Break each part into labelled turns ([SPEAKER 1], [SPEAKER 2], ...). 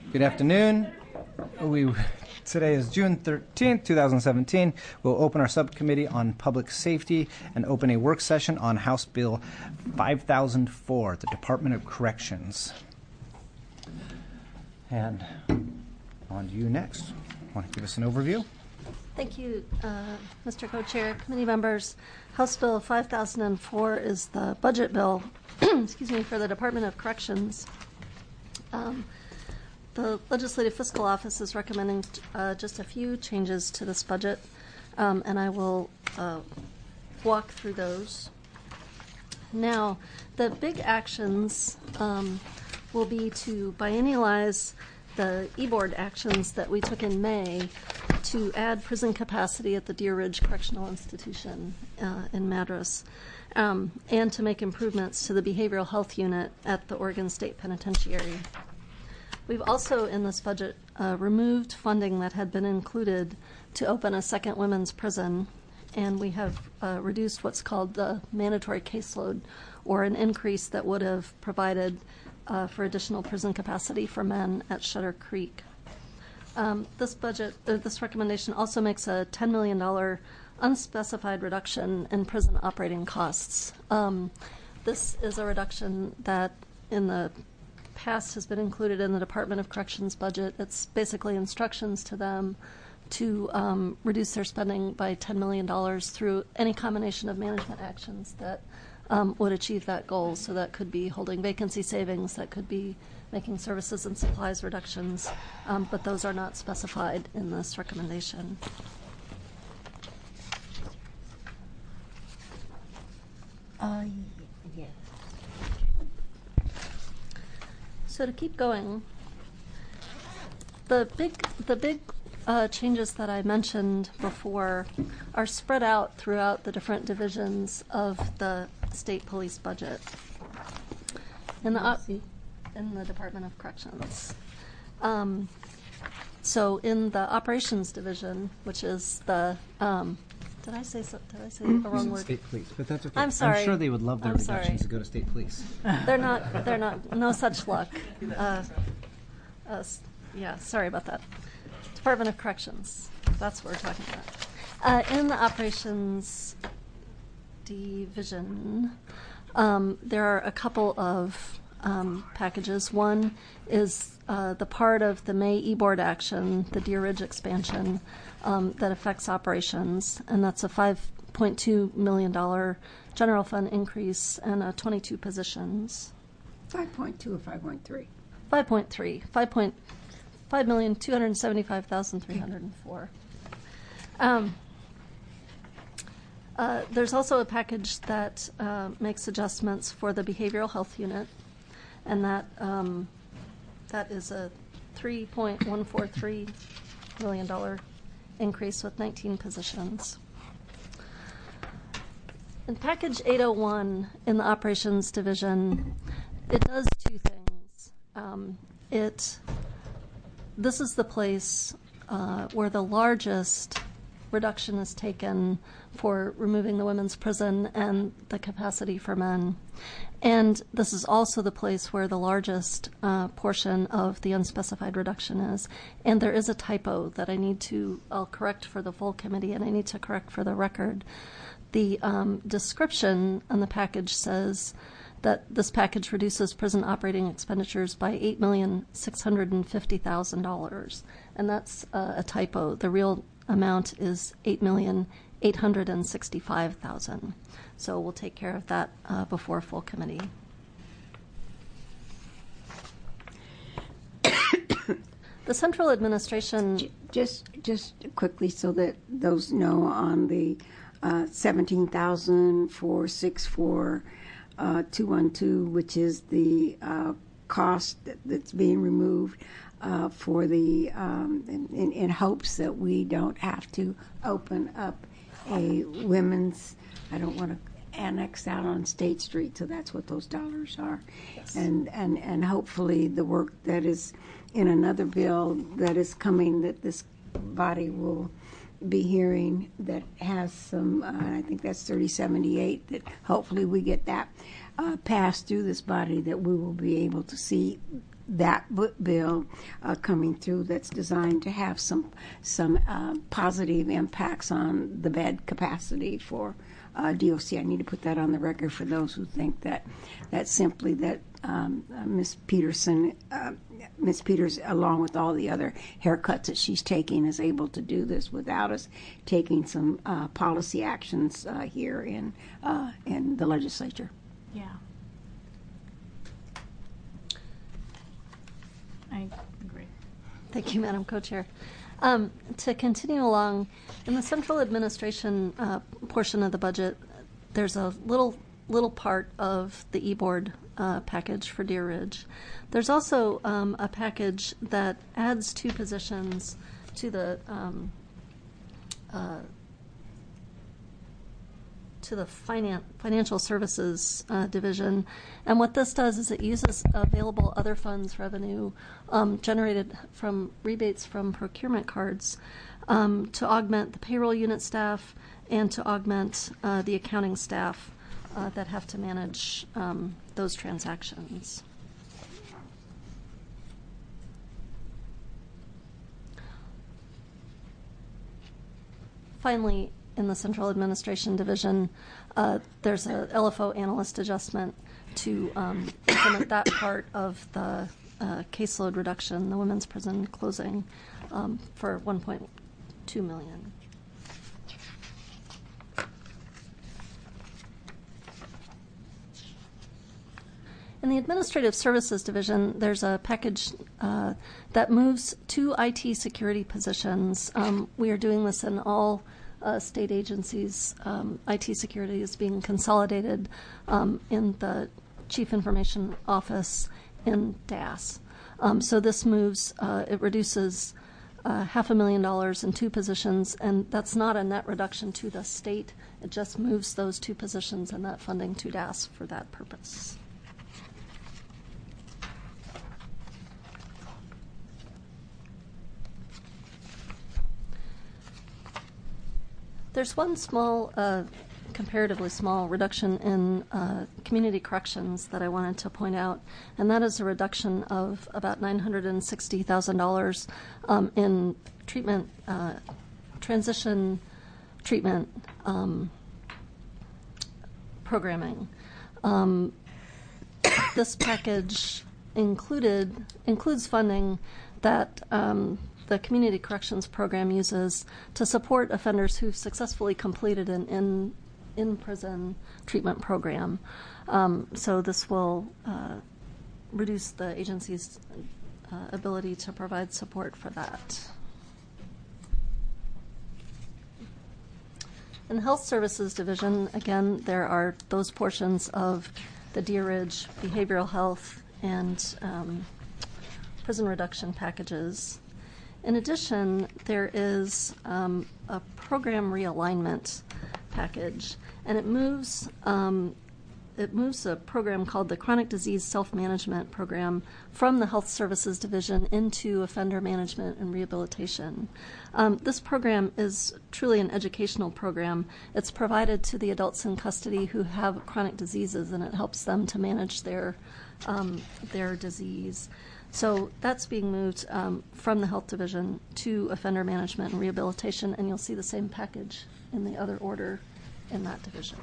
[SPEAKER 1] Good afternoon. Today is June 13th, 2017. We'll open our subcommittee on public safety and open a work session on House Bill 5004, the Department of Corrections. And on to you next. Want to give us an overview?
[SPEAKER 2] Thank you, Mr. Co-Chair, committee members. House Bill 5004 is the budget bill for the Department of Corrections. The Legislative Fiscal Office is recommending just a few changes to this budget, and I will walk through those. Now, the big actions will be to biennialize the e-board actions that we took in May to add prison capacity at the Deer Ridge Correctional Institution in Madras, and to make improvements to the behavioral health unit at the Oregon State Penitentiary. We've also, in this budget, removed funding that had been included to open a second women's prison, and we have reduced what's called the mandatory caseload, or an increase that would have provided for additional prison capacity for men at Shutter Creek. This recommendation also makes a $10 million unspecified reduction in prison operating costs. This is a reduction that in the past has been included in the Department of Corrections budget. It's basically instructions to them to reduce their spending by $10 million through any combination of management actions that would achieve that goal. So that could be holding vacancy savings, that could be making services and supplies reductions, but those are not specified in this recommendation.
[SPEAKER 3] Yeah.
[SPEAKER 2] So to keep going, the big changes that I mentioned before are spread out throughout the different divisions of the state police budget in the Department of Corrections. So in the operations division, which is the did I say the wrong word?
[SPEAKER 1] State police, but that's okay.
[SPEAKER 2] I'm sorry.
[SPEAKER 1] I'm sure they would love their reductions to go to state police.
[SPEAKER 2] They're not, no such luck. Sorry about that. Department of Corrections, that's what we're talking about. In the operations division, there are a couple of packages. One is the part of the May e-board action, the Deer Ridge expansion, that affects operations, and that's a $5.2 million general fund increase and 22 positions.
[SPEAKER 3] 5.2 or 5.3?
[SPEAKER 2] 5.3. 5,275,304. There's also a package that makes adjustments for the behavioral health unit, and that is a $3.143 million increase with 19 positions. In package 801 in the operations division, it does two things. This is the place where the largest reduction is taken for removing the women's prison and the capacity for men. And this is also the place where the largest portion of the unspecified reduction is. And there is a typo that I'll correct for the full committee, and I need to correct for the record. The description on the package says that this package reduces prison operating expenditures by $8,650,000, and that's a typo. The real amount is $8,865,000. So we'll take care of that before full committee. The central administration.
[SPEAKER 3] Just quickly, so that those know, on the 17,464,212, which is the cost that's being removed for the in hopes that we don't have to open up a women's. I don't want to annex out on State Street, so that's what those dollars are.
[SPEAKER 2] Yes.
[SPEAKER 3] And hopefully the work that is in another bill that is coming, that this body will be hearing, that has some, I think that's 3078, that hopefully we get that passed through this body, that we will be able to see that bill coming through that's designed to have some positive impacts on the bed capacity for DOC. I need to put that on the record for those who think that simply that Ms. Peters, along with all the other haircuts that she's taking, is able to do this without us taking some policy actions here in the legislature.
[SPEAKER 4] Yeah. I agree.
[SPEAKER 2] Thank you, Madam Co-Chair. To continue along, in the central administration portion of the budget, there's a little part of the e-board package for Deer Ridge. There's also a package that adds 2 positions to the financial services division, and what this does is it uses available other funds revenue generated from rebates from procurement cards to augment the payroll unit staff and to augment the accounting staff that have to manage those transactions. Finally, in the Central Administration Division, there's a LFO analyst adjustment to implement that part of the caseload reduction, the women's prison closing, for $1.2 million. In the Administrative Services Division, there's a package that moves 2 IT security positions. We are doing this in all state agencies. IT security is being consolidated in the Chief Information Office in DAS. So this moves, it reduces $500,000 in 2 positions, and that's not a net reduction to the state. It just moves those 2 positions and that funding to DAS for that purpose. There's one small, comparatively small reduction in community corrections that I wanted to point out, and that is a reduction of about $960,000 in treatment, transition treatment programming. This package includes funding that the Community Corrections Program uses to support offenders who've successfully completed an in-prison treatment program. So this will reduce the agency's ability to provide support for that. In the Health Services Division, again, there are those portions of the Deer Ridge behavioral health and prison reduction packages. In addition, there is a program realignment package, and it moves a program called the Chronic Disease Self-Management Program from the Health Services Division into Offender Management and Rehabilitation. This program is truly an educational program. It's provided to the adults in custody who have chronic diseases, and it helps them to manage their disease. So that's being moved from the Health Division to Offender Management and Rehabilitation, and you'll see the same package in the other order in that division.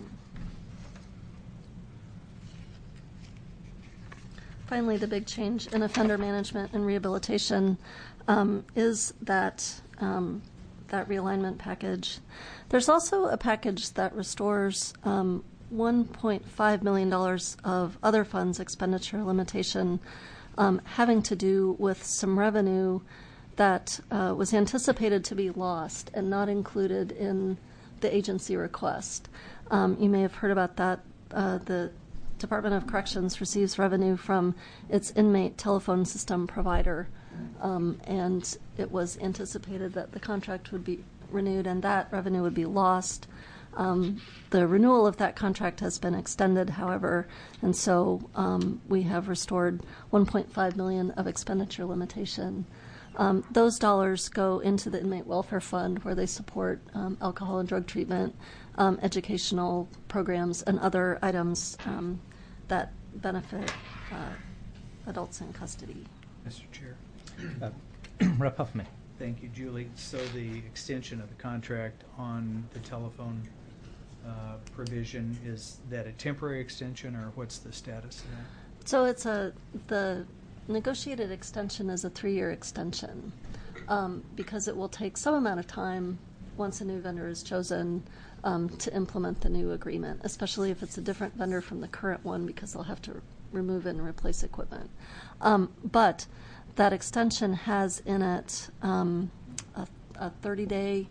[SPEAKER 2] Finally, the big change in Offender Management and Rehabilitation is that realignment package. There's also a package that restores $1.5 million of other funds expenditure limitation having to do with some revenue that was anticipated to be lost and not included in the agency request. You may have heard about that. The Department of Corrections receives revenue from its inmate telephone system provider, and it was anticipated that the contract would be renewed and that revenue would be lost. The renewal of that contract has been extended, however, and so we have restored $1.5 million of expenditure limitation. Those dollars go into the Inmate Welfare Fund, where they support alcohol and drug treatment, educational programs, and other items that benefit adults in custody.
[SPEAKER 4] Mr. Chair.
[SPEAKER 1] Rep. Huffman.
[SPEAKER 4] Thank you, Julie. So the extension of the contract on the telephone provision, is that a temporary extension, or what's the status of that?
[SPEAKER 2] So the negotiated extension is a 3-year extension because it will take some amount of time once a new vendor is chosen to implement the new agreement, especially if it's a different vendor from the current one because they'll have to remove and replace equipment. But that extension has in it a 30-day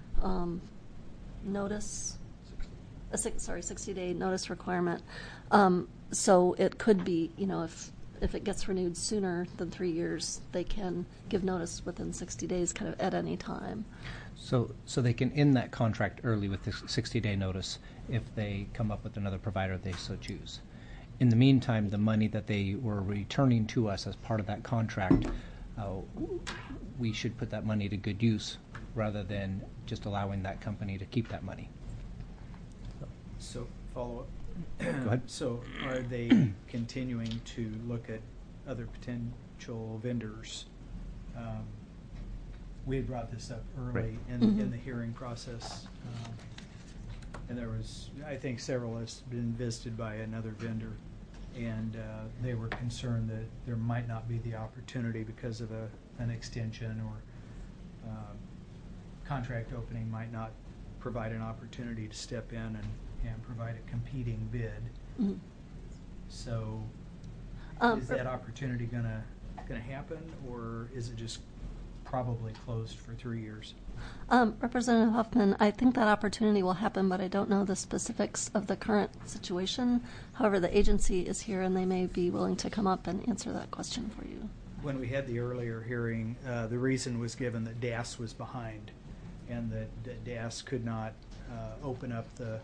[SPEAKER 2] notice, 60-day notice requirement. So it could be, if it gets renewed sooner than 3 years, they can give notice within 60 days, kind of at any time.
[SPEAKER 1] So they can end that contract early with this 60-day notice if they come up with another provider they so choose. In the meantime, the money that they were returning to us as part of that contract, we should put that money to good use rather than just allowing that company to keep that money.
[SPEAKER 4] So, follow up.
[SPEAKER 1] Go ahead.
[SPEAKER 4] So, are they continuing to look at other potential vendors? We had brought this up early in the hearing process, and there was, I think, several has been visited by another vendor, and they were concerned that there might not be the opportunity because of an extension or contract opening might not provide an opportunity to step in and provide a competing bid.
[SPEAKER 2] Mm-hmm.
[SPEAKER 4] So, is that opportunity gonna happen, or is it just probably closed for 3 years?
[SPEAKER 2] Representative Huffman, I think that opportunity will happen, but I don't know the specifics of the current situation. However, the agency is here, and they may be willing to come up and answer that question for you.
[SPEAKER 4] When we had the earlier hearing, the reason was given that DAS was behind, and that DAS could not open up the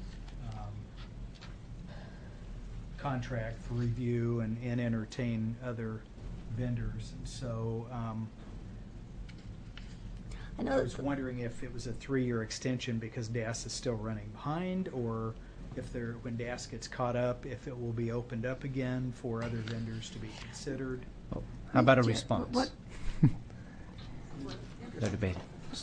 [SPEAKER 4] contract for review and entertain other vendors. And so I was wondering if it was a 3-year extension because DAS is still running behind, or if when DAS gets caught up, if it will be opened up again for other vendors to be considered.
[SPEAKER 1] Well, how about a response?
[SPEAKER 3] What?
[SPEAKER 1] No debate.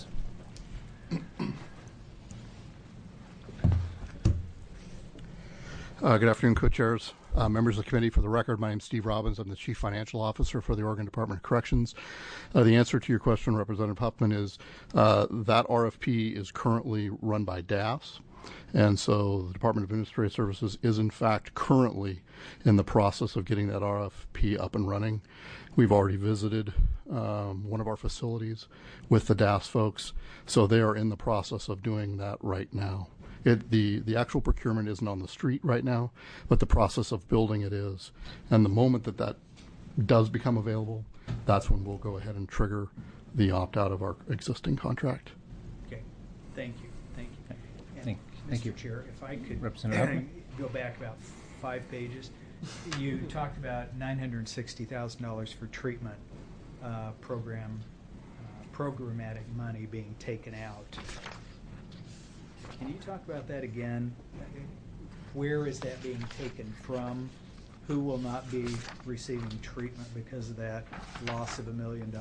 [SPEAKER 5] Good afternoon, co-chairs, members of the committee. For the record, my name is Steve Robbins. I'm the Chief Financial Officer for the Oregon Department of Corrections. The answer to your question, Representative Huffman, is that RFP is currently run by DAS. And so the Department of Administrative Services is, in fact, currently in the process of getting that RFP up and running. We've already visited one of our facilities with the DAS folks, so they are in the process of doing that right now. The actual procurement isn't on the street right now, but the process of building it is. And the moment that does become available, that's when we'll go ahead and trigger the opt-out of our existing contract.
[SPEAKER 4] Okay, thank you. And
[SPEAKER 1] Thank you.
[SPEAKER 4] Mr. Chair, if I could go back about 5 pages. You talked about $960,000 for treatment programmatic money being taken out. Can you talk about that again? Where is that being taken from? Who will not be receiving treatment because of that loss of $1 million?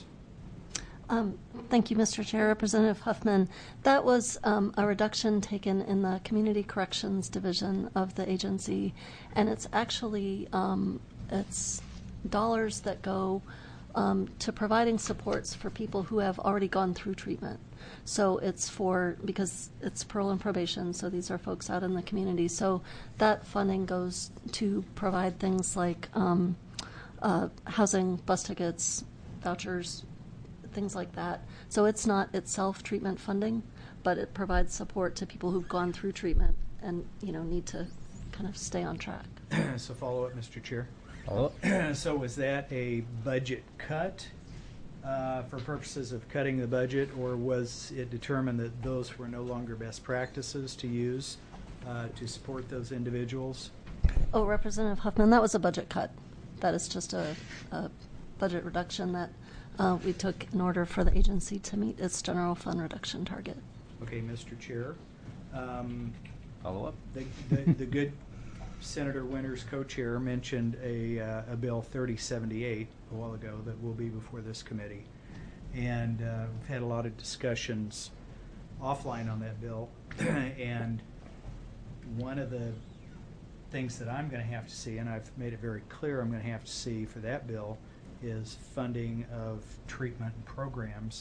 [SPEAKER 2] Thank you, Mr. Chair. Representative Huffman, that was a reduction taken in the Community Corrections Division of the agency, and it's actually it's dollars that go to providing supports for people who have already gone through treatment. So it's because it's parole and probation, so these are folks out in the community. So that funding goes to provide things like housing, bus tickets, vouchers, things like that. So it's not itself treatment funding, but it provides support to people who've gone through treatment and need to kind of stay on track.
[SPEAKER 4] So follow up, Mr. Chair.
[SPEAKER 1] Follow up.
[SPEAKER 4] So was that a budget cut for purposes of cutting the budget, or was it determined that those were no longer best practices to use to support those individuals?
[SPEAKER 2] Oh, Representative Huffman, that was a budget cut. That is just a budget reduction that we took in order for the agency to meet its general fund reduction target.
[SPEAKER 4] Okay, Mr. Chair.
[SPEAKER 1] Follow up.
[SPEAKER 4] The good Senator Winters, co-chair, mentioned a Bill 3078 a while ago that will be before this committee. And we've had a lot of discussions offline on that bill. And one of the things that I'm going to have to see, and I've made it very clear I'm going to have to see for that bill, is funding of treatment and programs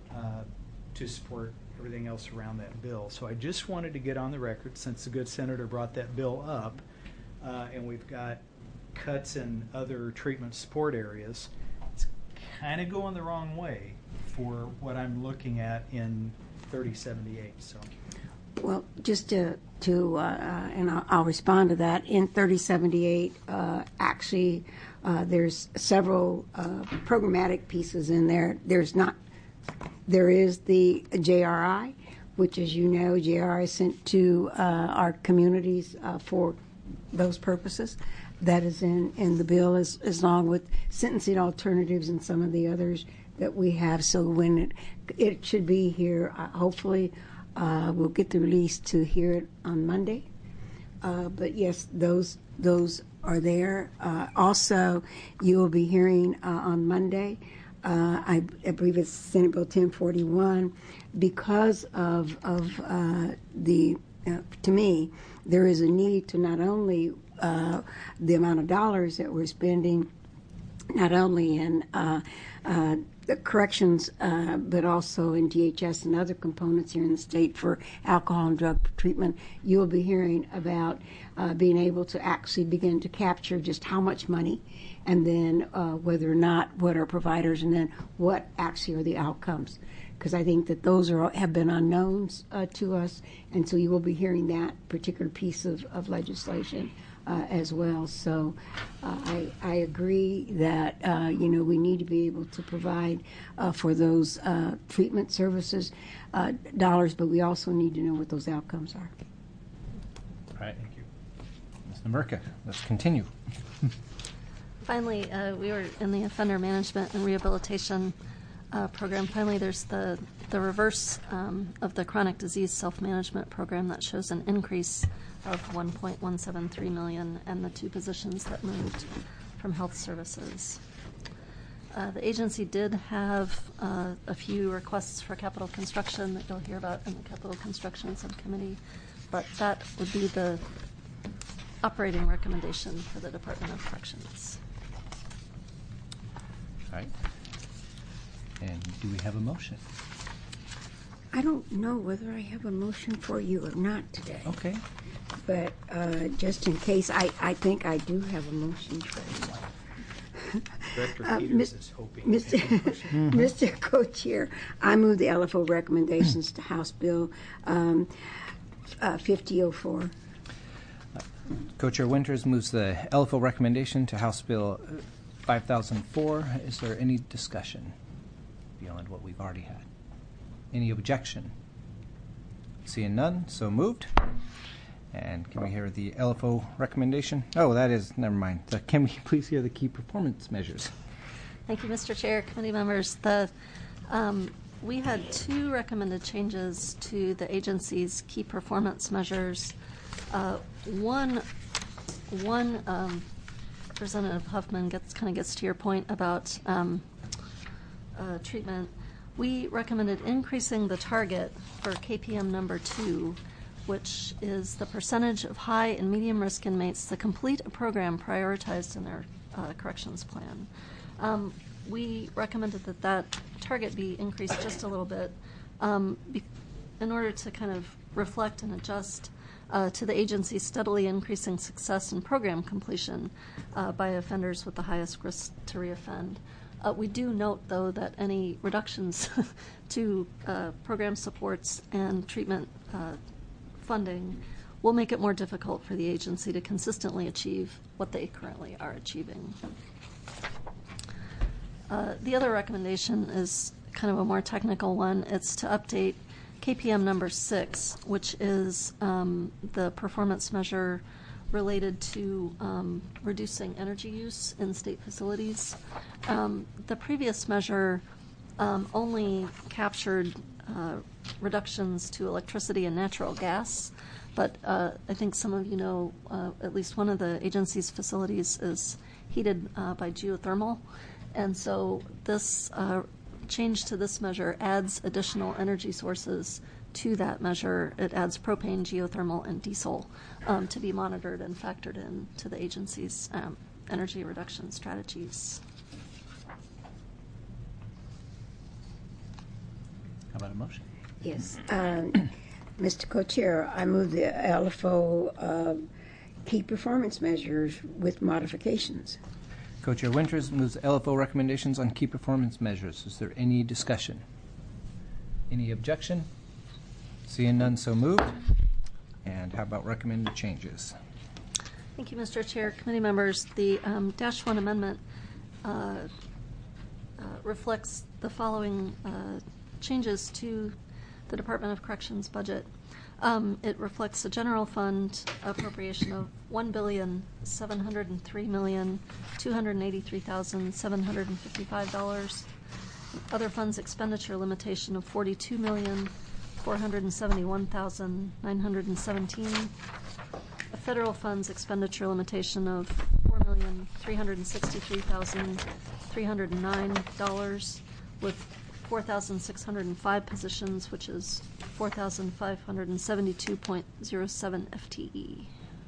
[SPEAKER 4] to support everything else around that bill. So I just wanted to get on the record, since the good senator brought that bill up, and we've got cuts in other treatment support areas. It's kind of going the wrong way for what I'm looking at in 3078. So,
[SPEAKER 3] Well, just and I'll respond to that. In 3078, actually, there's several programmatic pieces in there. There is the JRI, which, as you know, JRI is sent to our communities for those purposes. That is in the bill, as along with sentencing alternatives and some of the others that we have. So when it should be here, hopefully we'll get the release to hear it on Monday. But yes, those are there. Also, you will be hearing on Monday. I believe it's Senate Bill 1041, because of the to me, there is a need to not only the amount of dollars that we're spending, not only in the corrections, but also in DHS and other components here in the state for alcohol and drug treatment. You'll be hearing about being able to actually begin to capture just how much money, and then whether or not what are providers, and then what actually are the outcomes. Because I think that those have been unknowns to us, and so you will be hearing that particular piece of legislation as well. So I agree that we need to be able to provide for those treatment services dollars, but we also need to know what those outcomes are.
[SPEAKER 1] All right. Thank you. Ms. Namerka, let's continue.
[SPEAKER 2] Finally, we were in the offender management and rehabilitation program. Finally, there's the reverse of the chronic disease self-management program that shows an increase of $1.173 million, and the two positions that moved from health services. The agency did have a few requests for capital construction that you'll hear about in the capital construction subcommittee, but that would be the operating recommendation for the Department of Corrections.
[SPEAKER 1] All right. And do we have a motion?
[SPEAKER 3] I don't know whether I have a motion for you or not today.
[SPEAKER 1] Okay.
[SPEAKER 3] But just in case, I think I do have a motion for you.
[SPEAKER 4] Director Peters is hoping.
[SPEAKER 3] Mr. Co-Chair, I move the LFO recommendations to House Bill 5004.
[SPEAKER 1] Co-Chair Winters moves the LFO recommendation to House Bill 5004. Is there any discussion beyond what we've already had? Any objection? Seeing none, so moved. And can we hear the LFO recommendation? Oh, that is, never mind. Can we please hear the key performance measures?
[SPEAKER 2] Thank you, Mr. Chair, committee members. We had two recommended changes to the agency's key performance measures. One, Representative Huffman gets to your point about treatment. We recommended increasing the target for KPM number 2, which is the percentage of high and medium risk inmates that complete a program prioritized in their corrections plan. We recommended that target be increased just a little bit in order to kind of reflect and adjust to the agency's steadily increasing success in program completion by offenders with the highest risk to reoffend. We do note, though, that any reductions to program supports and treatment funding will make it more difficult for the agency to consistently achieve what they currently are achieving. The other recommendation is kind of a more technical one. It's to update KPM number 6, which is the performance measure related to reducing energy use in state facilities. The previous measure only captured reductions to electricity and natural gas. But I think some of you know at least one of the agency's facilities is heated by geothermal. And so this change to this measure adds additional energy sources to that measure. It adds propane, geothermal, and diesel to be monitored and factored in to the agency's energy reduction strategies.
[SPEAKER 1] How about a motion?
[SPEAKER 3] Yes. Mr. Co-Chair, I move the LFO key performance measures with modifications.
[SPEAKER 1] Co-Chair Winters moves LFO recommendations on key performance measures. Is there any discussion? Any objection? Seeing none, so moved. And how about recommended changes?
[SPEAKER 2] Thank you, Mr. Chair. Committee members, the Dash 1 amendment reflects the following changes to the Department of Corrections budget. It reflects a general fund appropriation of $1,703,283,755. Other funds expenditure limitation of $42,471,917. A federal funds expenditure limitation of $4,363,309 with 4,605 positions, which is 4,572.07 FTE.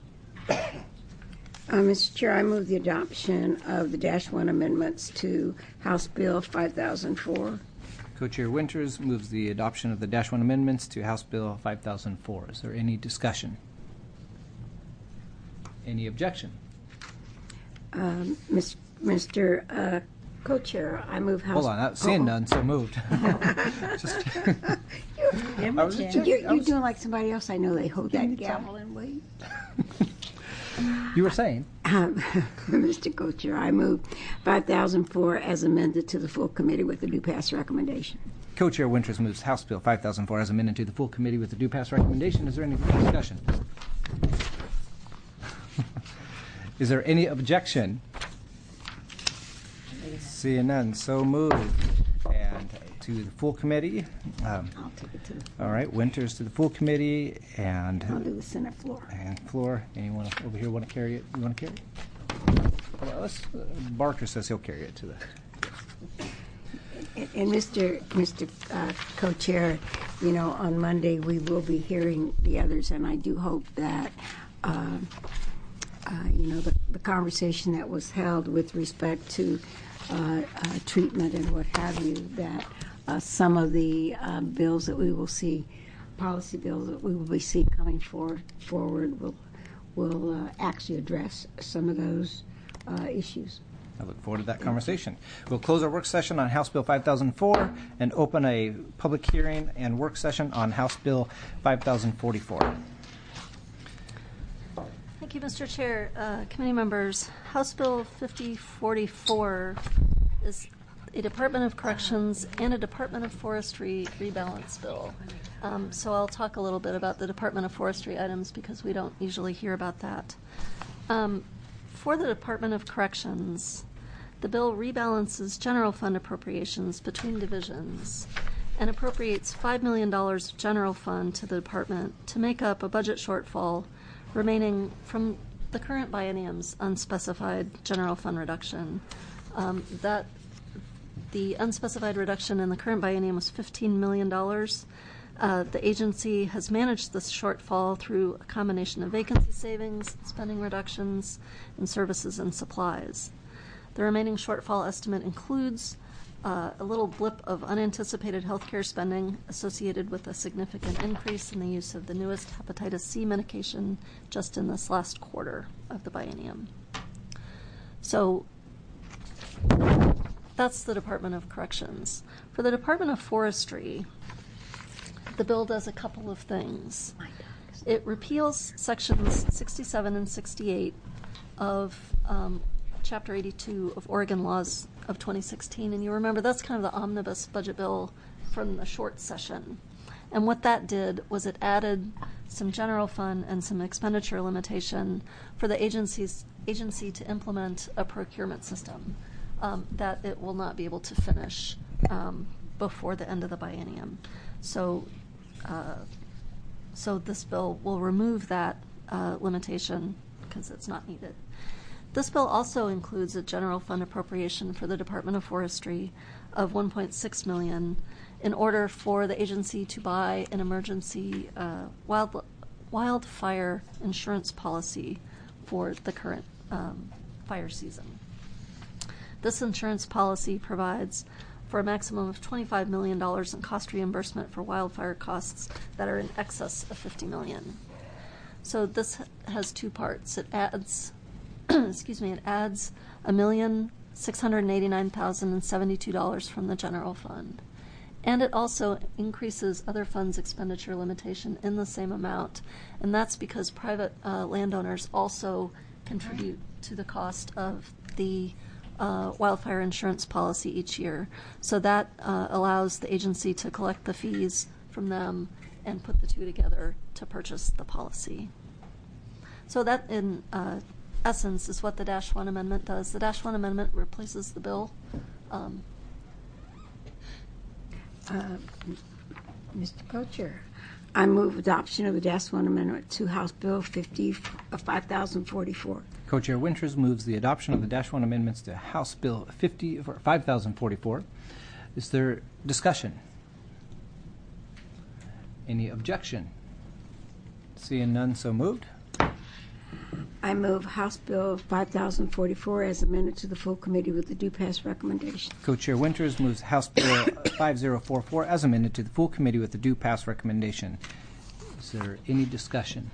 [SPEAKER 3] Mr. Chair, I move the adoption of the Dash 1 amendments to House Bill 5004.
[SPEAKER 1] Co-Chair Winters moves the adoption of the Dash 1 amendments to House Bill 5004. Is there any discussion? Any objection?
[SPEAKER 3] Mr. Co-Chair, I move House...
[SPEAKER 1] Hold on, seeing none, so moved. Just, I was just checking.
[SPEAKER 3] You're doing like somebody else I know. They hold that gavel and wait.
[SPEAKER 1] You were saying?
[SPEAKER 3] Mr. Co-Chair, I move 5004 as amended to the full committee with the due pass recommendation.
[SPEAKER 1] Co-Chair Winters moves House Bill 5004 as amended to the full committee with the due pass recommendation. Is there any discussion? Is there any objection? Seeing none, so moved. And to the full committee.
[SPEAKER 3] I'll take it to the floor.
[SPEAKER 1] All right, Winters to the full committee and
[SPEAKER 3] I'll do the Senate floor.
[SPEAKER 1] floor. Anyone over here want to carry it? You want to carry it? Well, Barker says he'll carry it to the.
[SPEAKER 3] And Mr. Co-Chair, you know, on Monday we will be hearing the others, and I do hope that, you know, the conversation that was held with respect to treatment and what have you, that some of the bills that we will see, policy bills that we will be seeing coming forward will actually address some of those issues.
[SPEAKER 1] I look forward to that conversation. We'll close our work session on House Bill 5004 and open a public hearing and work session on House Bill 5044.
[SPEAKER 2] Thank you, Mr. Chair. Committee members, House Bill 5044 is a Department of Corrections and a Department of Forestry rebalance bill. So I'll talk a little bit about the Department of Forestry items because we don't usually hear about that. For the Department of Corrections, the bill rebalances general fund appropriations between divisions and appropriates $5 million of general fund to the department to make up a budget shortfall remaining from the current biennium's unspecified general fund reduction. The unspecified reduction in the current biennium was $15 million. The agency has managed this shortfall through a combination of vacancy savings, spending reductions, and services and supplies. The remaining shortfall estimate includes a little blip of unanticipated healthcare spending associated with a significant increase in the use of the newest hepatitis C medication just in this last quarter of the biennium. So that's the Department of Corrections. For the Department of Forestry, the bill does a couple of things. It repeals sections 67 and 68 of Chapter 82 of Oregon Laws of 2016. And you remember that's kind of the omnibus budget bill from the short session. And what that did was it added some general fund and some expenditure limitation for the agency to implement a procurement system that it will not be able to finish before the end of the biennium. So this bill will remove that limitation because it's not needed. This bill also includes a general fund appropriation for the Department of Forestry of $1.6 million in order for the agency to buy an emergency wildfire insurance policy for the current fire season. This insurance policy provides for a maximum of $25 million in cost reimbursement for wildfire costs that are in excess of $50 million. So this has two parts. It adds it adds $1,689,072 from the general fund. And it also increases other funds expenditure limitation in the same amount. And that's because private landowners also contribute to the cost of the wildfire insurance policy each year. So that allows the agency to collect the fees from them and put the two together to purchase the policy. So that in essence is what the Dash 1 amendment does. The Dash 1 amendment replaces the bill.
[SPEAKER 3] Mr. Co-Chair, I move adoption of the Dash 1 amendment to House Bill 5044.
[SPEAKER 1] Co-Chair Winters moves the adoption of the Dash 1 amendments to House Bill 5044. Is there discussion? Any objection? Seeing none, so moved.
[SPEAKER 3] I move House Bill 5044 as amended to the full committee with the due pass recommendation.
[SPEAKER 1] Co-Chair Winters moves House Bill 5044 as amended to the full committee with the due pass recommendation. Is there any discussion?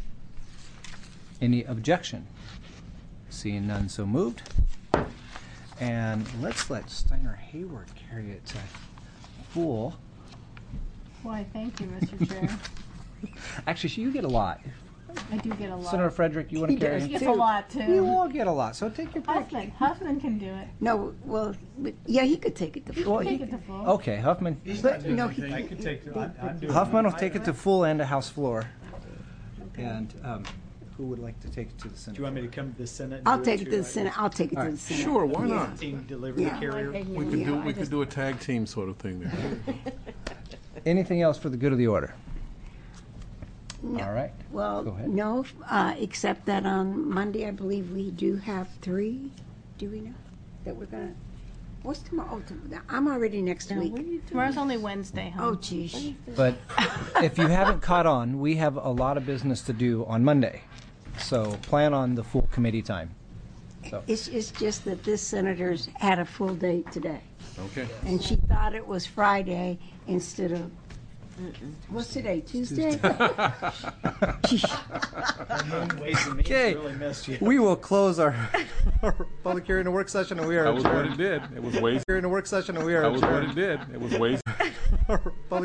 [SPEAKER 1] Any objection? Seeing none, so moved. And let's let Steiner Hayward carry it to full.
[SPEAKER 6] Why, thank you, Mr. Chair.
[SPEAKER 1] Actually, you get a lot.
[SPEAKER 6] I do get a lot.
[SPEAKER 1] Senator Frederick, you want to carry
[SPEAKER 6] He
[SPEAKER 1] it?
[SPEAKER 6] gets a lot, too.
[SPEAKER 1] You all get a lot, so take your pick.
[SPEAKER 6] Huffman can do it.
[SPEAKER 3] No, well, yeah, he could take it to full.
[SPEAKER 6] Take it to full.
[SPEAKER 1] Okay, Huffman.
[SPEAKER 3] No,
[SPEAKER 4] I could take, I'm doing.
[SPEAKER 1] Huffman will take it to full and to House floor. And who would like to take it to the Senate?
[SPEAKER 4] Do you want me to come to the Senate? and
[SPEAKER 3] I'll
[SPEAKER 4] do
[SPEAKER 3] take it
[SPEAKER 4] too?
[SPEAKER 3] to the Senate. I'll take it to
[SPEAKER 1] All
[SPEAKER 3] the
[SPEAKER 1] right.
[SPEAKER 3] Senate.
[SPEAKER 7] Sure, why not?
[SPEAKER 4] Team delivery
[SPEAKER 3] Yeah.
[SPEAKER 4] carrier.
[SPEAKER 7] We could do a tag team sort of thing there.
[SPEAKER 1] Anything else for the good of the order?
[SPEAKER 3] No.
[SPEAKER 1] All right.
[SPEAKER 3] Well,
[SPEAKER 1] Go ahead.
[SPEAKER 3] no, except that on Monday, I believe we do have 3. Do we know that we're gonna? What's tomorrow? Oh, I'm already next week.
[SPEAKER 6] Tomorrow's only Wednesday, huh?
[SPEAKER 3] Oh, geez.
[SPEAKER 1] But if you haven't caught on, we have a lot of business to do on Monday. So plan on the full committee time. So
[SPEAKER 3] It's just that this senator's had a full day today,
[SPEAKER 7] Okay.
[SPEAKER 3] and she thought it was Friday instead of. What's today? Tuesday? Geez.
[SPEAKER 4] Ways and means
[SPEAKER 1] Okay.
[SPEAKER 4] really messed you up.
[SPEAKER 1] we will close our public hearing and work session, and we are
[SPEAKER 7] That was what
[SPEAKER 1] adjourned.
[SPEAKER 7] it did. It was ways.
[SPEAKER 1] Hearing and work session, and we are
[SPEAKER 7] That was what
[SPEAKER 1] adjourned.
[SPEAKER 7] it did. It was ways.
[SPEAKER 1] Public